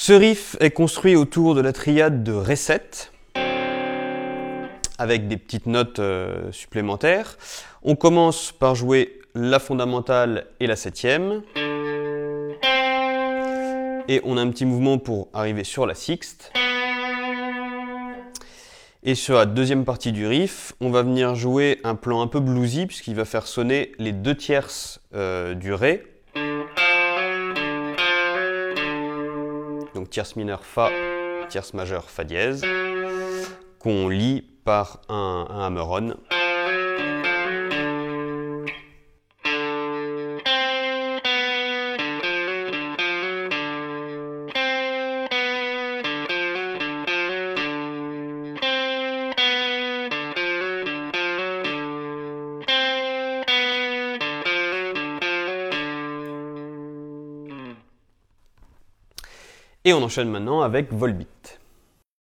Ce riff est construit autour de la triade de Ré7, avec des petites notes supplémentaires. On commence par jouer la fondamentale et la septième. Et on a un petit mouvement pour arriver sur la sixte. Et sur la deuxième partie du riff, on va venir jouer un plan un peu bluesy, puisqu'il va faire sonner les 2 tierces du Ré. Donc tierce mineure Fa, tierce majeure Fa dièse, qu'on lie par un hammer-on. Et on enchaîne maintenant avec Volbeat.